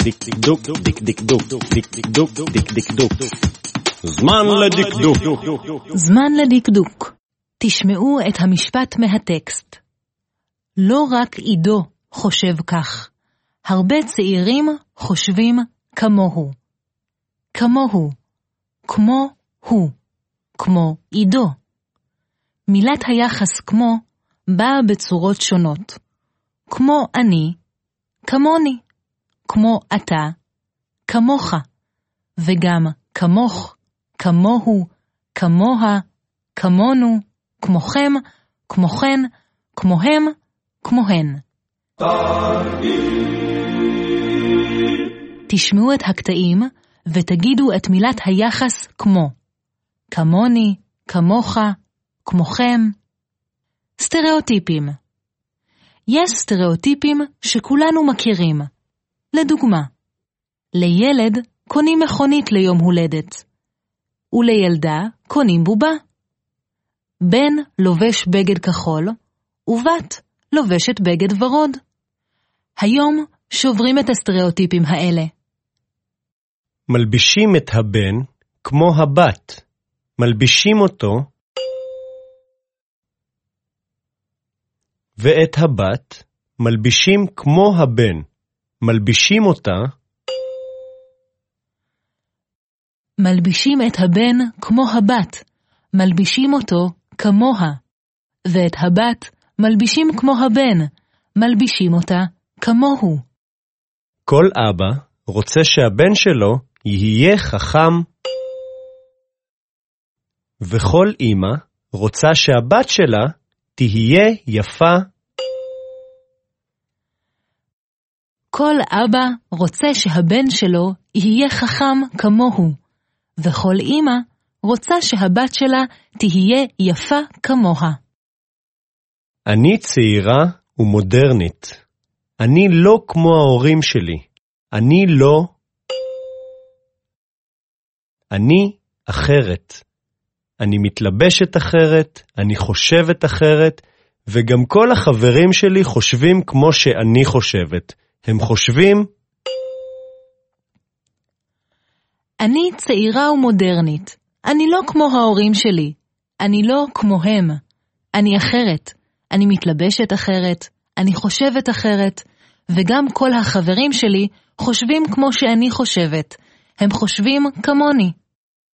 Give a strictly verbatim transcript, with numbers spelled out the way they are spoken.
דקדוק, דקדוק, דקדוק, דקדוק. זמן לדקדוק. זמן לדקדוק. תשמעו את המשפט מהטקסט. לא רק עידו חושב כך. הרבה צעירים חושבים כמוהו. כמוהו. כמו הוא. כמו עידו. מילת היחס כמו באה בצורות שונות. כמו אני, כמוני. כמו אתה, כמוך. וגם כמוך, כמוהו, כמוה, כמונו, כמוכם, כמוכן, כמוהם, כמוהן. תשמעו את הקטעים ותגידו את מילת היחס כמו. כמוני, כמוך, כמוכם. סטריאוטיפים. יש סטריאוטיפים שכולנו מכירים. לדוגמה, לילד קונים מכונית ליום הולדת, ולילדה קונים בובה. בן לובש בגד כחול, ובת לובשת בגד ורוד. היום שוברים את הסטריאוטיפים האלה. מלבישים את הבן כמו הבת. מלבישים אותו, ואת הבת מלבישים כמו הבן. מלבישים אותה, מלבישים את הבן כמו הבת. מלבישים אותו כמוה. ואת הבת מלבישים כמו הבן. מלבישים אותה כמוהו. כל אבא רוצה שהבן שלו יהיה חכם, וכל אמא רוצה שהבת שלה תהיה יפה. כל אבא רוצה שהבן שלו יהיה חכם כמוהו, וכל אמא רוצה שהבת שלה תהיה יפה כמוה. אני צעירה ומודרנית. אני לא כמו ההורים שלי. אני לא. אני אחרת. אני מתלבשת אחרת, אני חושבת אחרת, וגם כל החברים שלי חושבים כמו שאני חושבת. הם חושבים, אני צעירה ומודרנית. אני לא כמו ההורים שלי. אני לא כמוהם. אני אחרת. אני מתלבשת אחרת. אני חושבת אחרת. וגם כל החברים שלי חושבים כמו שאני חושבת. הם חושבים כמוני.